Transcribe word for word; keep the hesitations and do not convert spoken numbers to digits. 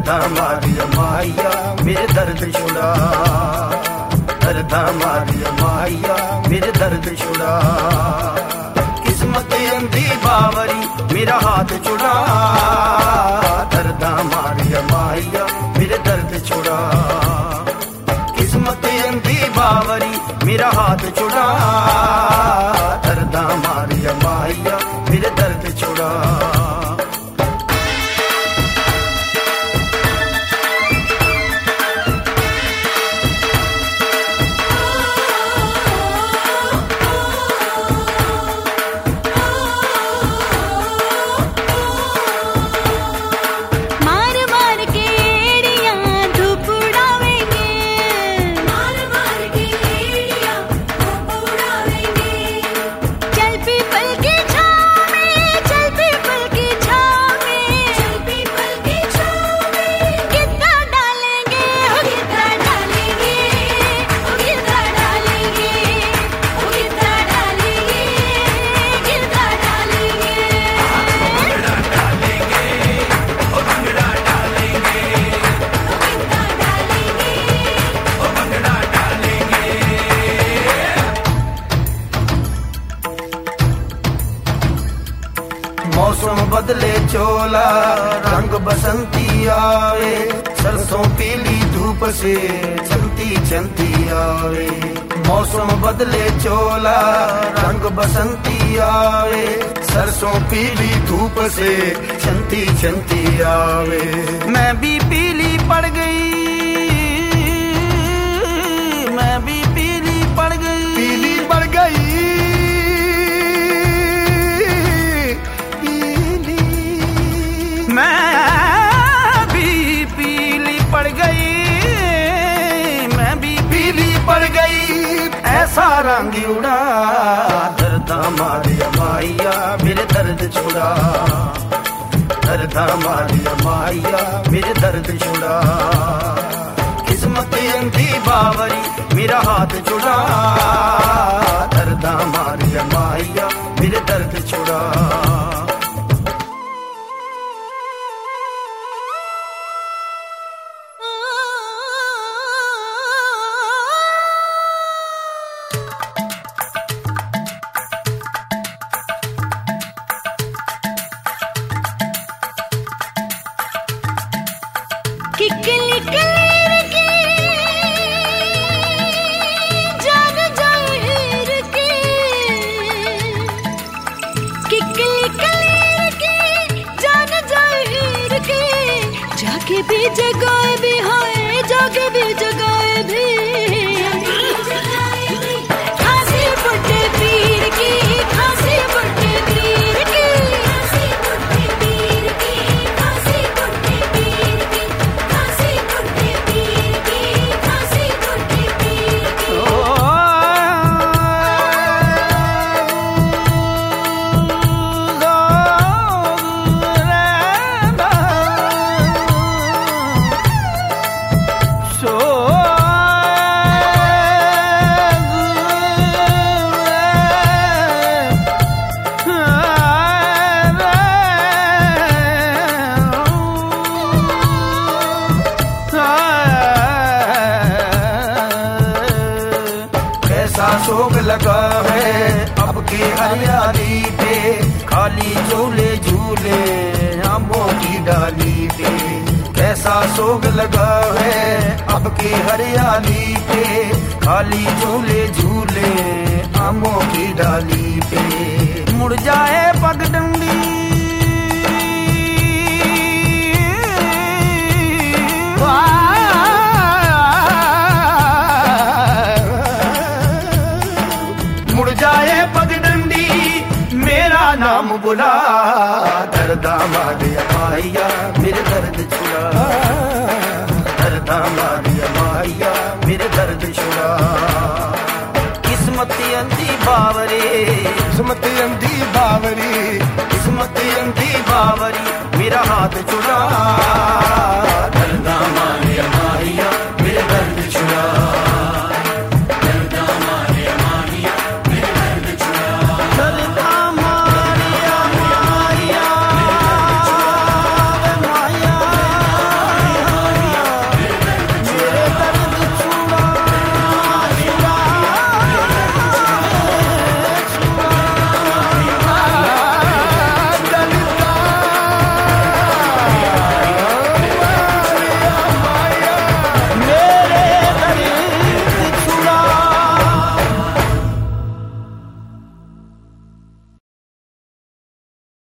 दर्दा मारिया माहिया मेरे दर्द छुड़ा, दर्दा मारिया माहिया मेरे दर्द छुड़ा। किस्मत अंधी बावरी मेरा हाथ छुड़ा, दर्दा मारिया माहिया मेरे दर्द छुड़ा। किस्मत अंधी बावरी मेरा हाथ छुड़ा, दर्दा मारिया माहिया मेरे दर्द छुड़ा। मौसम बदले चोला रंग बसंती आवे, सरसों पीली धूप से चलती चलती आवे। मौसम बदले चोला रंग बसंती आवे, सरसों पीली धूप से चलती चलती आवे। मैं भी पीली पड़ गई, मैं भी पीली पड़ गई, पीली पड़ गई। मैं भी पीली पड़ गई, मैं भी पीली पड़ गई, ऐसा रंग उड़ा। दर्दा मारिया माहिया मेरे दर्द छुड़ा, दर्दा मारिया माहिया मेरे दर्द छुड़ा। किस्मत अंधी बावरी मेरा हाथ छुड़ा, दर्दा मारिया माहिया मेरे दर्द छुड़ा। किकली कलीर की जान जाहिर की, किकली कलीर की जान जाहिर की। जाके भी जगाए भी हाय, जाके भी जगाए भी, खांसी बुड्ढे पीर की, खांसी बुड्ढे पीर की, खांसी बुड्ढे पीर की, खांसी बुड्ढे पीर की, खांसी बुड्ढे पीर की, खांसी बुड्ढे पीर की। शोक लगा है अब की हरियाली पे, खाली झूले झूले आमों की डाली पे। कैसा शोक लगा है अब की हरियाली पे, खाली झूले झूले आमों की डाली पे। मुड़ जाए पगडंडी जाए पगडंडी मेरा नाम बुला, दर्दा मारिया माहिया मेरे दर्द छुड़ा, दर्दा मारिया माहिया मेरे दर्द छुड़ा। किस्मत अंधी बावरी, किस्मत अंधी बावरी, किस्मत अंधी बावरी मेरा हाथ छुड़ा।